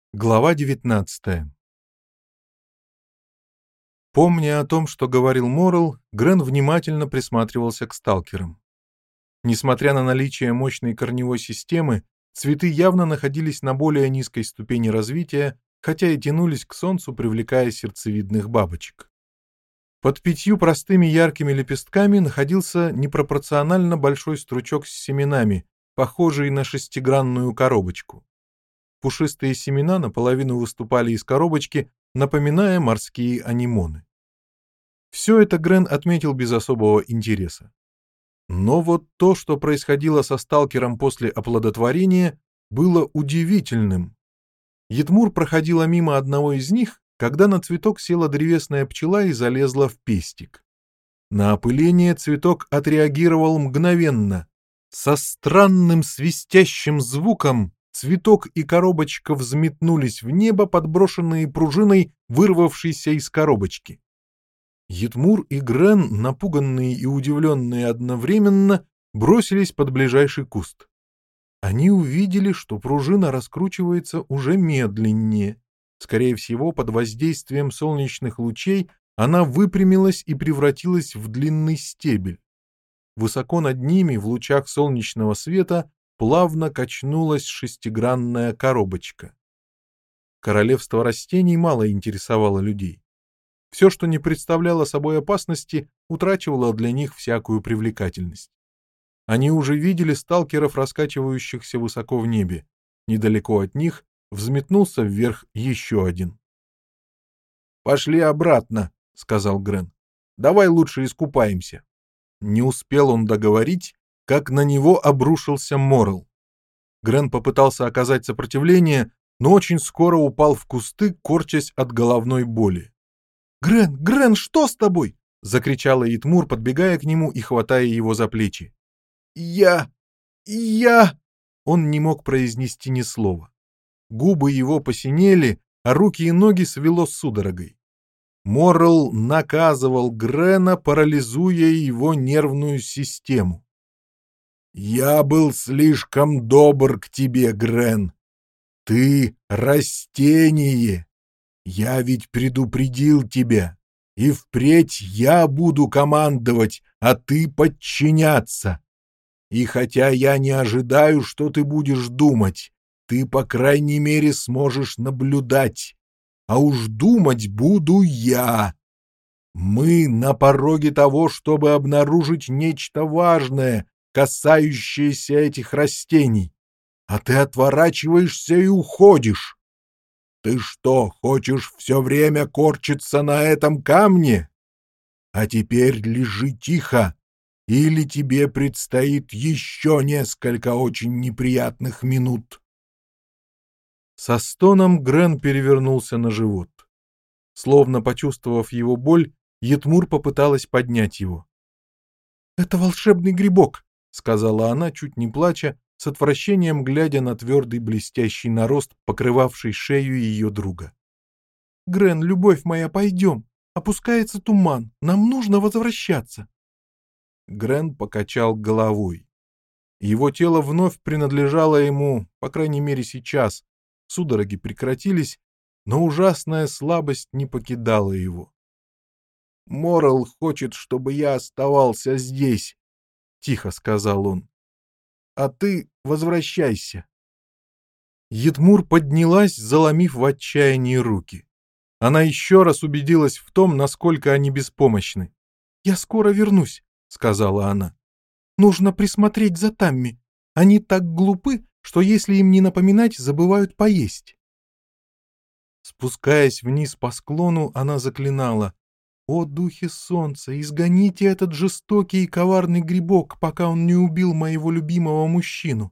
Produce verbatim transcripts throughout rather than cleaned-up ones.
Глава девятнадцатая. Помня о том, что говорил Моррелл, Грен внимательно присматривался к сталкерам. Несмотря на наличие мощной корневой системы, цветы явно находились на более низкой ступени развития, хотя и тянулись к солнцу, привлекая сердцевидных бабочек. Под пятью простыми яркими лепестками находился непропорционально большой стручок с семенами, похожий на шестигранную коробочку. Пушистые семена наполовину выступали из коробочки, напоминая морские анемоны. Все это Грен отметил без особого интереса. Но вот то, что происходило со сталкером после оплодотворения, было удивительным. Етмур проходила мимо одного из них, когда на цветок села древесная пчела и залезла в пестик. На опыление цветок отреагировал мгновенно. Со странным свистящим звуком цветок и коробочка взметнулись в небо, подброшенные пружиной, вырвавшейся из коробочки. Етмур и Грен, напуганные и удивленные одновременно, бросились под ближайший куст. Они увидели, что пружина раскручивается уже медленнее. Скорее всего, под воздействием солнечных лучей она выпрямилась и превратилась в длинный стебель. Высоко над ними, в лучах солнечного света, плавно качнулась шестигранная коробочка. Королевство растений мало интересовало людей. Все, что не представляло собой опасности, утрачивало для них всякую привлекательность. Они уже видели сталкеров, раскачивающихся высоко в небе. Недалеко от них взметнулся вверх еще один. «Пошли обратно», — сказал Грен. «Давай лучше искупаемся». Не успел он договорить, как на него обрушился Моррелл. Грен попытался оказать сопротивление, но очень скоро упал в кусты, корчась от головной боли. «Грен, Грен, что с тобой?» — закричала Етмур, подбегая к нему и хватая его за плечи. «Я... я...» Он не мог произнести ни слова. Губы его посинели, а руки и ноги свело судорогой. Моррелл наказывал Грена, парализуя его нервную систему. «Я был слишком добр к тебе, Грен. Ты — растение. Я ведь предупредил тебя. И впредь я буду командовать, а ты подчиняться. И хотя я не ожидаю, что ты будешь думать, ты, по крайней мере, сможешь наблюдать. А уж думать буду я. Мы на пороге того, чтобы обнаружить нечто важное, касающееся этих растений. А ты отворачиваешься и уходишь. Ты что, хочешь все время корчиться на этом камне? А теперь лежи тихо, или тебе предстоит еще несколько очень неприятных минут». Со стоном Грен перевернулся на живот. Словно почувствовав его боль, Етмур попыталась поднять его. «Это волшебный грибок», — сказала она, чуть не плача, с отвращением глядя на твердый блестящий нарост, покрывавший шею ее друга. «Грен, любовь моя, пойдем. Опускается туман. Нам нужно возвращаться». Грен покачал головой. Его тело вновь принадлежало ему, по крайней мере сейчас. Судороги прекратились, но ужасная слабость не покидала его. «Моррелл хочет, чтобы я оставался здесь», — тихо сказал он. «А ты возвращайся». Етмур поднялась, заломив в отчаянии руки. Она еще раз убедилась в том, насколько они беспомощны. «Я скоро вернусь», — сказала она. «Нужно присмотреть за Тамми. Они так глупы, что если им не напоминать, забывают поесть». Спускаясь вниз по склону, она заклинала: «О, духи солнца, изгоните этот жестокий и коварный грибок, пока он не убил моего любимого мужчину».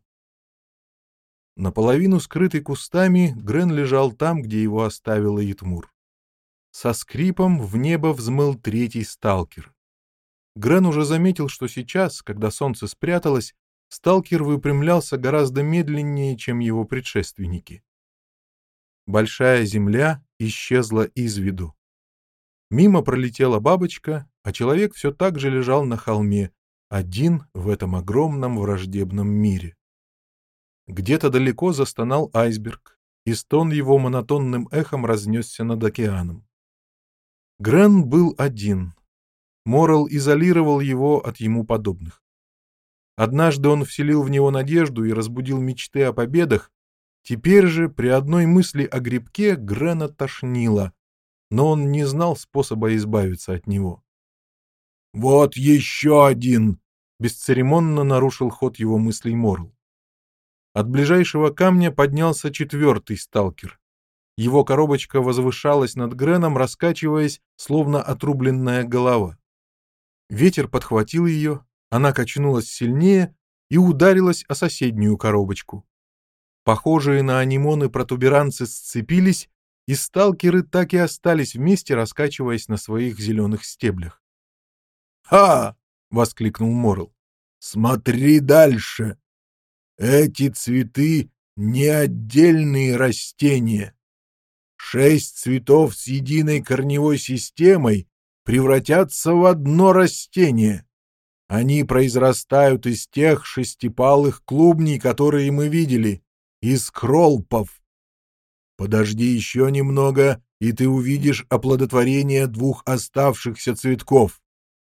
Наполовину скрытый кустами, Грен лежал там, где его оставила Етмур. Со скрипом в небо взмыл третий сталкер. Грен уже заметил, что сейчас, когда солнце спряталось, сталкер выпрямлялся гораздо медленнее, чем его предшественники. Большая земля исчезла из виду. Мимо пролетела бабочка, а человек все так же лежал на холме, один в этом огромном враждебном мире. Где-то далеко застонал айсберг. и стон его монотонным эхом разнесся над океаном. Грен был один. Моррелл изолировал его от ему подобных. Однажды он вселил в него надежду и разбудил мечты о победах. Теперь же при одной мысли о грибке Грена тошнило, но он не знал способа избавиться от него. «Вот еще один!» — бесцеремонно нарушил ход его мыслей Моррелл. От ближайшего камня поднялся четвертый сталкер. Его коробочка возвышалась над Греном, раскачиваясь, словно отрубленная голова. Ветер подхватил ее, она качнулась сильнее и ударилась о соседнюю коробочку. Похожие на анимоны протуберанцы сцепились, и сталкеры так и остались вместе, раскачиваясь на своих зеленых стеблях. «Ха!» — воскликнул Моррелл. «Смотри дальше! Эти цветы не отдельные растения. Шесть цветов с единой корневой системой превратятся в одно растение. Они произрастают из тех шестипалых клубней, которые мы видели, из кролпов. Подожди еще немного, и ты увидишь оплодотворение двух оставшихся цветков».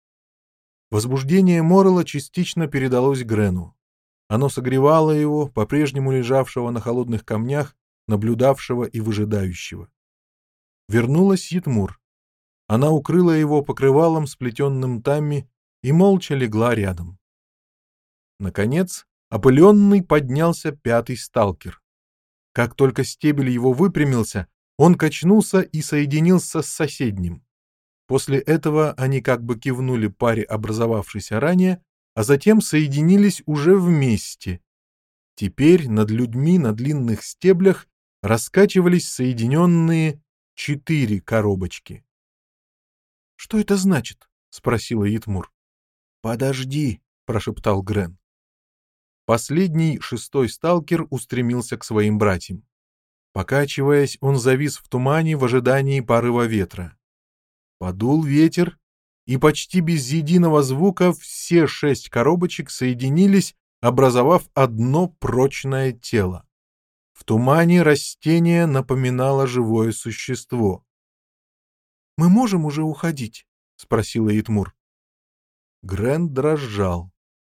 Возбуждение Моррелла частично передалось Грену. Оно согревало его, по-прежнему лежавшего на холодных камнях, наблюдавшего и выжидающего. Вернулась Ятмур. Она укрыла его покрывалом, сплетенным тамми, и молча легла рядом. Наконец, опыленный поднялся пятый сталкер. Как только стебель его выпрямился, он качнулся и соединился с соседним. После этого они как бы кивнули паре, образовавшейся ранее, а затем соединились уже вместе. Теперь над людьми на длинных стеблях раскачивались соединенные четыре коробочки. «Что это значит?» — спросила Ятмур. «Подожди», — прошептал Грен. Последний, шестой сталкер устремился к своим братьям. Покачиваясь, он завис в тумане в ожидании порыва ветра. Подул ветер, и почти без единого звука все шесть коробочек соединились, образовав одно прочное тело. В тумане растение напоминало живое существо. «Мы можем уже уходить?» — спросила Ятмур. Грен дрожал.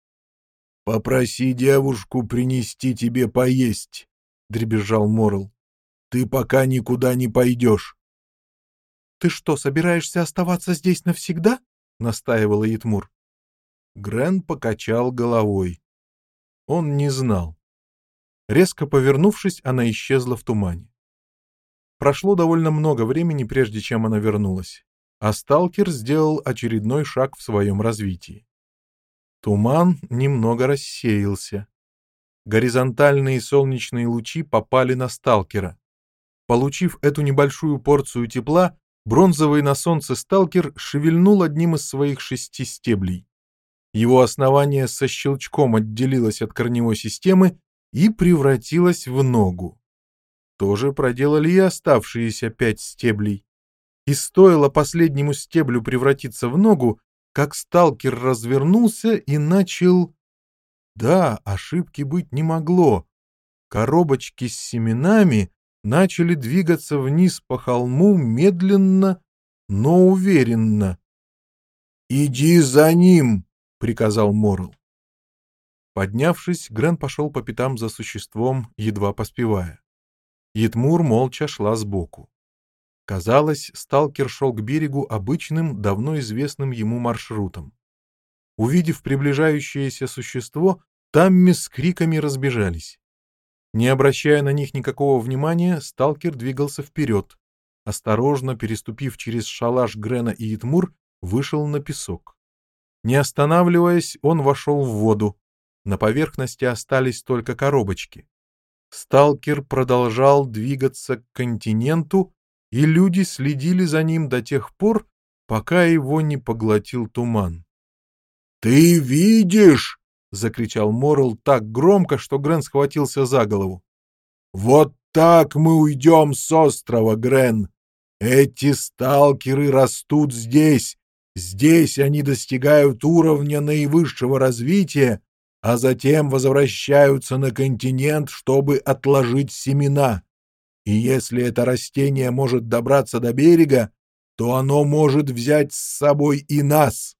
«Попроси девушку принести тебе поесть», — дребезжал Моррелл. «Ты пока никуда не пойдешь». «Ты что, собираешься оставаться здесь навсегда?» — настаивала Ятмур. Грен покачал головой. Он не знал. Резко повернувшись, она исчезла в тумане. Прошло довольно много времени, прежде чем она вернулась, а сталкер сделал очередной шаг в своем развитии. Туман немного рассеялся. Горизонтальные солнечные лучи попали на сталкера. Получив эту небольшую порцию тепла, бронзовый на солнце сталкер шевельнул одним из своих шести стеблей. Его основание со щелчком отделилось от корневой системы и превратилось в ногу. То же проделали и оставшиеся пять стеблей. И стоило последнему стеблю превратиться в ногу, как сталкер развернулся и начал... Да, ошибки быть не могло. Коробочки с семенами начали двигаться вниз по холму медленно, но уверенно. «Иди за ним!» — приказал Моррелл. Поднявшись, Грен пошел по пятам за существом, едва поспевая. Ятмур молча шла сбоку. Казалось, сталкер шел к берегу обычным, давно известным ему маршрутом. Увидев приближающееся существо, тамми с криками разбежались. Не обращая на них никакого внимания, сталкер двигался вперед. Осторожно переступив через шалаш Грена и Ятмур, вышел на песок. Не останавливаясь, он вошел в воду. На поверхности остались только коробочки. Сталкер продолжал двигаться к континенту, и люди следили за ним до тех пор, пока его не поглотил туман. «Ты видишь?» — закричал Моррелл так громко, что Грен схватился за голову. «Вот так мы уйдем с острова, Грен! Эти сталкеры растут здесь, здесь они достигают уровня наивысшего развития, а затем возвращаются на континент, чтобы отложить семена. И если это растение может добраться до берега, то оно может взять с собой и нас.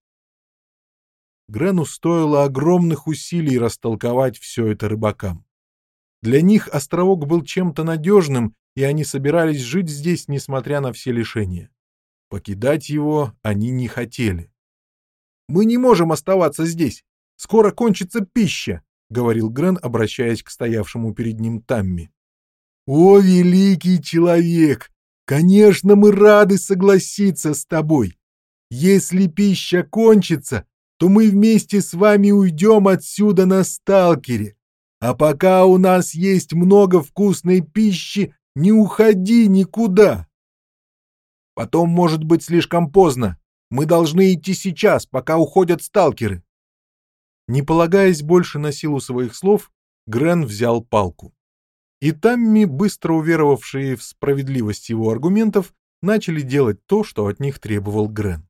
Грену стоило огромных усилий растолковать все это рыбакам. Для них островок был чем-то надежным, и они собирались жить здесь, несмотря на все лишения. Покидать его они не хотели. «Мы не можем оставаться здесь. Скоро кончится пища», — говорил Грен, обращаясь к стоявшему перед ним Тамми. «О, великий человек! Конечно, мы рады согласиться с тобой. Если пища кончится, то мы вместе с вами уйдем отсюда на сталкере. А пока у нас есть много вкусной пищи, не уходи никуда. Потом может быть слишком поздно. Мы должны идти сейчас, пока уходят сталкеры». Не полагаясь больше на силу своих слов, Грен взял палку. И Тамми, быстро уверовавшие в справедливость его аргументов, начали делать то, что от них требовал Грен.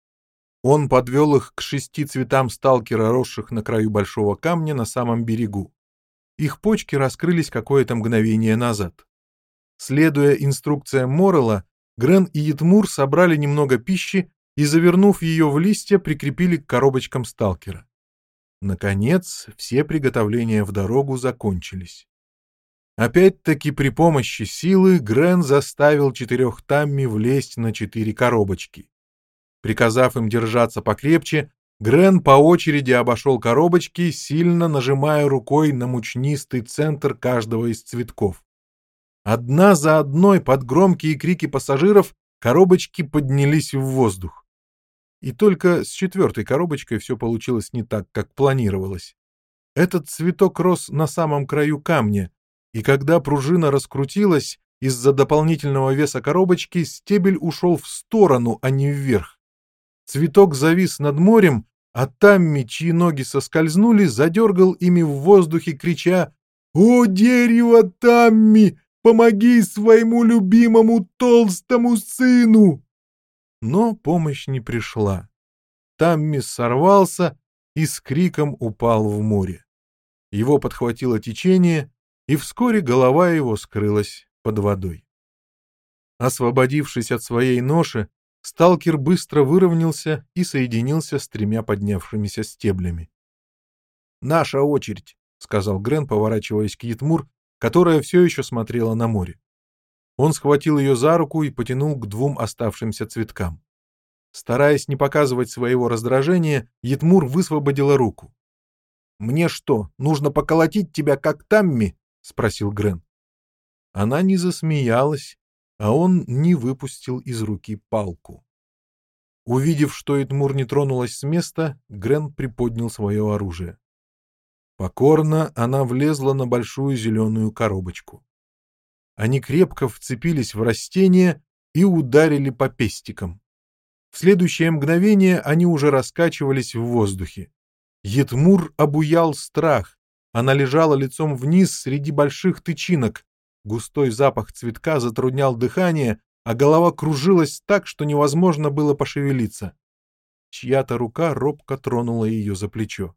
Он подвел их к шести цветам сталкера, росших на краю большого камня на самом берегу. Их почки раскрылись какое-то мгновение назад. Следуя инструкциям Моррелла, Грен и Ятмур собрали немного пищи и, завернув ее в листья, прикрепили к коробочкам сталкера. Наконец, все приготовления в дорогу закончились. Опять-таки при помощи силы Грен заставил четырех Тамми влезть на четыре коробочки. Приказав им держаться покрепче, Грен по очереди обошел коробочки, сильно нажимая рукой на мучнистый центр каждого из цветков. Одна за одной под громкие крики пассажиров коробочки поднялись в воздух. И только с четвертой коробочкой все получилось не так, как планировалось. Этот цветок рос на самом краю камня, и когда пружина раскрутилась, из-за дополнительного веса коробочки стебель ушел в сторону, а не вверх. Цветок завис над морем, а Тамми, чьи ноги соскользнули, задергал ими в воздухе, крича: «О, дерево Тамми, помоги своему любимому толстому сыну!» Но помощь не пришла. Тамми сорвался и с криком упал в море. Его подхватило течение, и вскоре голова его скрылась под водой. Освободившись от своей ноши, сталкер быстро выровнялся и соединился с тремя поднявшимися стеблями. «Наша очередь», — сказал Грен, поворачиваясь к Ятмур, которая все еще смотрела на море. Он схватил ее за руку и потянул к двум оставшимся цветкам. Стараясь не показывать своего раздражения, Ятмур высвободила руку. «Мне что, нужно поколотить тебя, как Тамми?» — спросил Грен. Она не засмеялась, а он не выпустил из руки палку. Увидев, что Ятмур не тронулась с места, Грен приподнял свое оружие. Покорно она влезла на большую зеленую коробочку. Они крепко вцепились в растение и ударили по пестикам. В следующее мгновение они уже раскачивались в воздухе. Ятмур обуял страх. Она лежала лицом вниз среди больших тычинок. Густой запах цветка затруднял дыхание, а голова кружилась так, что невозможно было пошевелиться. Чья-то рука робко тронула ее за плечо.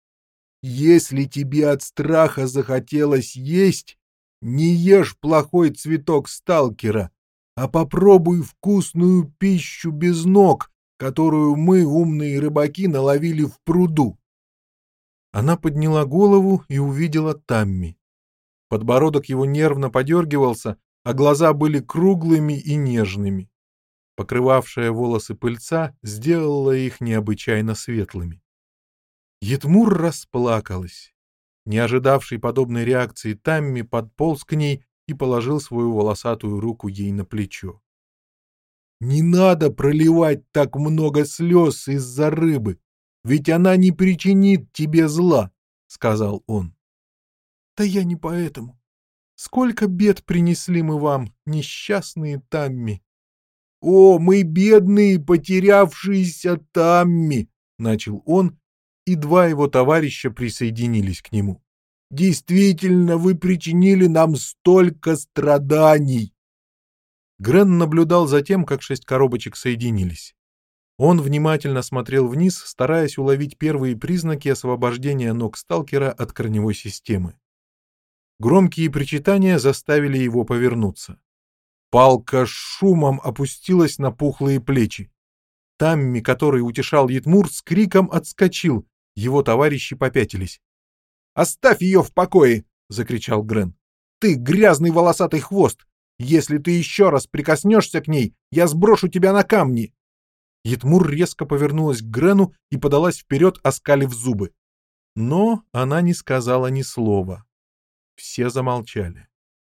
«Если тебе от страха захотелось есть, не ешь плохой цветок сталкера, а попробуй вкусную пищу без ног, которую мы, умные рыбаки, наловили в пруду». Она подняла голову и увидела Тамми. Подбородок его нервно подергивался, а глаза были круглыми и нежными. Покрывавшая волосы пыльца сделала их необычайно светлыми. Ятмур расплакалась. Не ожидавший подобной реакции Тамми подполз к ней и положил свою волосатую руку ей на плечо. «Не надо проливать так много слез из-за рыбы, ведь она не причинит тебе зла», — сказал он. «Да я не поэтому. Сколько бед принесли мы вам, несчастные Тамми!» «О, мы бедные, потерявшиеся Тамми!» — начал он, и два его товарища присоединились к нему. «Действительно, вы причинили нам столько страданий!» Грен наблюдал за тем, как шесть коробочек соединились. Он внимательно смотрел вниз, стараясь уловить первые признаки освобождения ног сталкера от корневой системы. Громкие причитания заставили его повернуться. Палка с шумом опустилась на пухлые плечи. Тамми, который утешал Ятмур, с криком отскочил. Его товарищи попятились. «Оставь ее в покое!» — закричал Грен. «Ты грязный волосатый хвост! Если ты еще раз прикоснешься к ней, я сброшу тебя на камни!» Ятмур резко повернулась к Грену и подалась вперед, оскалив зубы. Но она не сказала ни слова. Все замолчали.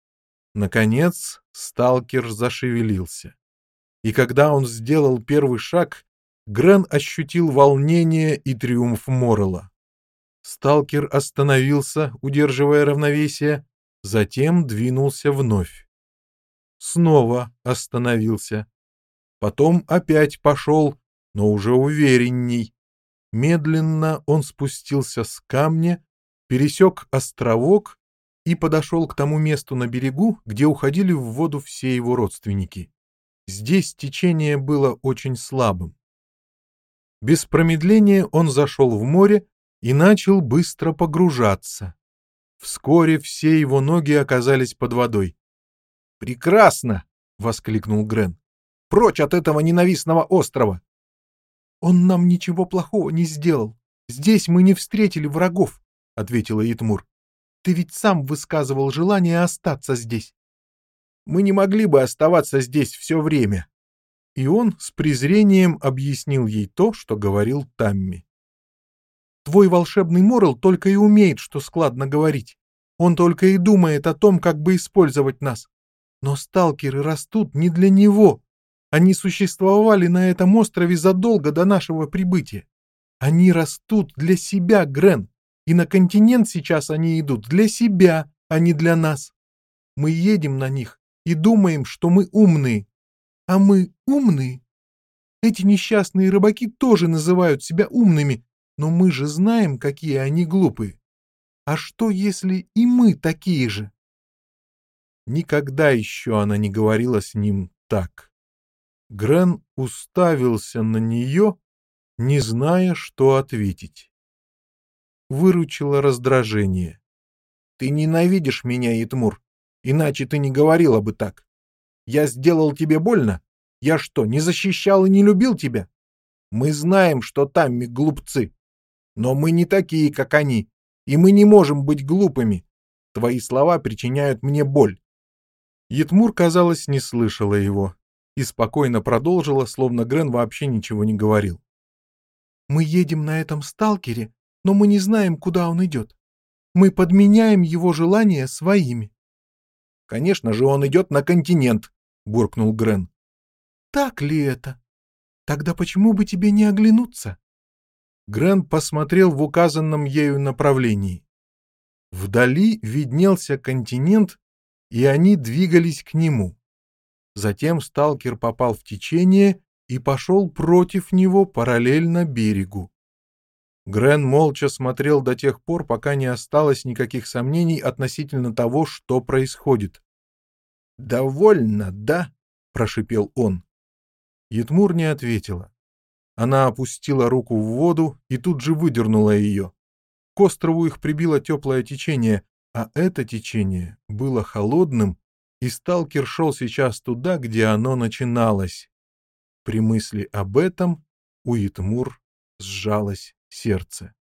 Наконец сталкер зашевелился. И когда он сделал первый шаг, Грен ощутил волнение и триумф Моррелла. Сталкер остановился, удерживая равновесие, затем двинулся вновь. Снова остановился. Потом опять пошел, но уже уверенней. Медленно он спустился с камня, пересек островок и подошел к тому месту на берегу, где уходили в воду все его родственники. Здесь течение было очень слабым. Без промедления он зашел в море и начал быстро погружаться. Вскоре все его ноги оказались под водой. «Прекрасно!» — воскликнул Грен. «Прочь от этого ненавистного острова!» «Он нам ничего плохого не сделал. Здесь мы не встретили врагов», — ответила Ятмур. «Ты ведь сам высказывал желание остаться здесь». «Мы не могли бы оставаться здесь все время». И он с презрением объяснил ей то, что говорил Тамми. «Твой волшебный Моррелл только и умеет, что складно говорить. Он только и думает о том, как бы использовать нас. Но сталкеры растут не для него. Они существовали на этом острове задолго до нашего прибытия. Они растут для себя, Грен, и на континент сейчас они идут для себя, а не для нас. Мы едем на них и думаем, что мы умные. А мы умные? Эти несчастные рыбаки тоже называют себя умными, но мы же знаем, какие они глупые. А что, если и мы такие же?» Никогда еще она не говорила с ним так. Грен уставился на нее, не зная, что ответить. Выручило раздражение. «Ты ненавидишь меня, Ятмур, иначе ты не говорила бы так. Я сделал тебе больно? Я что, не защищал и не любил тебя? Мы знаем, что Тамми глупцы, но мы не такие, как они, и мы не можем быть глупыми. Твои слова причиняют мне боль». Ятмур, казалось, не слышала его и спокойно продолжила, словно Грен вообще ничего не говорил. «Мы едем на этом сталкере, но мы не знаем, куда он идет. Мы подменяем его желания своими». «Конечно же, он идет на континент», — буркнул Грен. «Так ли это? Тогда почему бы тебе не оглянуться?» Грен посмотрел в указанном ею направлении. Вдали виднелся континент, и они двигались к нему. Затем сталкер попал в течение и пошел против него параллельно берегу. Грен молча смотрел до тех пор, пока не осталось никаких сомнений относительно того, что происходит. «Довольно, да?» — прошипел он. Ятмур не ответила. Она опустила руку в воду и тут же выдернула ее. К острову их прибило теплое течение, а это течение было холодным, и сталкер шел сейчас туда, где оно начиналось. При мысли об этом у Ятмур сжалось сердце.